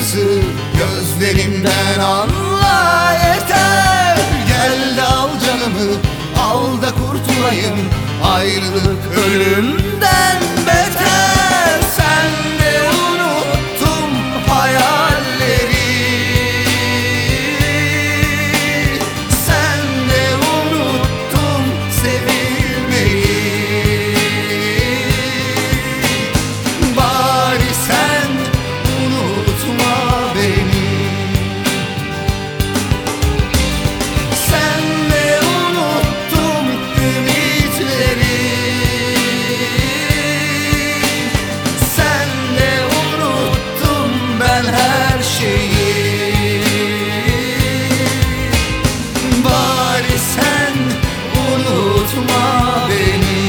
acısı gözlerimden anla yeter. Gel de al canımı, al da kurtulayım. Ayrılık ölümden beter. Sen de unuttum hayalleri, sen de unuttun sevilmeyi. Bari sen unutma beni. Sen de unuttun ümitleri, sen de unuttun ben her şeyi. Bari sen unutma beni.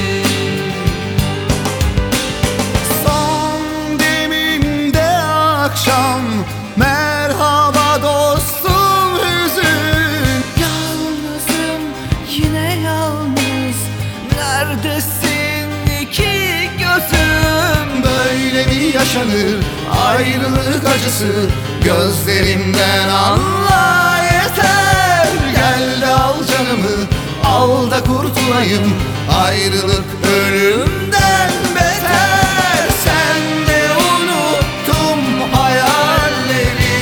Son deminde akşam, merhaba dostum hüzün. Yalnızım, yine yalnız. Neredesin iki gözüm? Böyle mi yaşanır ayrılık acısı gözlerimden anla yeter. Gel de al canımı, al da kurtulayım. Ayrılık ölümden beter. Sen de unuttum hayalleri,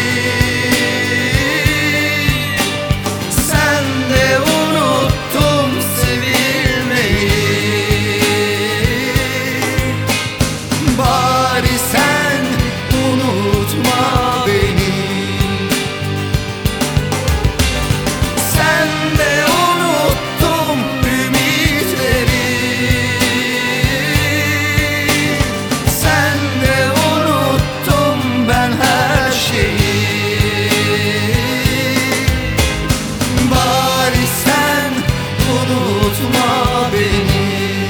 sen de unuttun sevilmeyi. Bari sen unutma beni. Sen de unuttun ümitleri, sen de unuttun ben her şeyi. Bari sen unutma beni.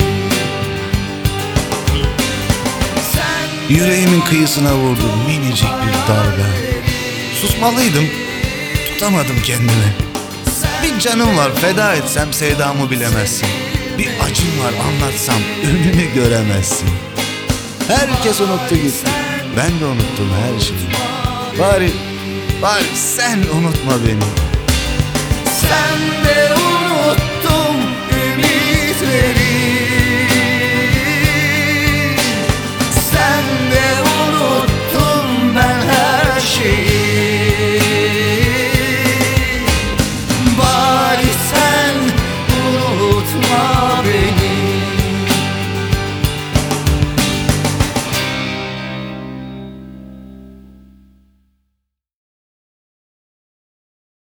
Yüreğimin kıyısına vurdu minicik bir dalga. Susmalıydım, tutamadım kendimi. Bir canım var, feda etsem sevdamı bilemezsin. Bir acım var, anlatsam önünü göremezsin. Herkes unuttu gitti, ben de unuttum her şeyi. Bari sen unutma beni. Sen de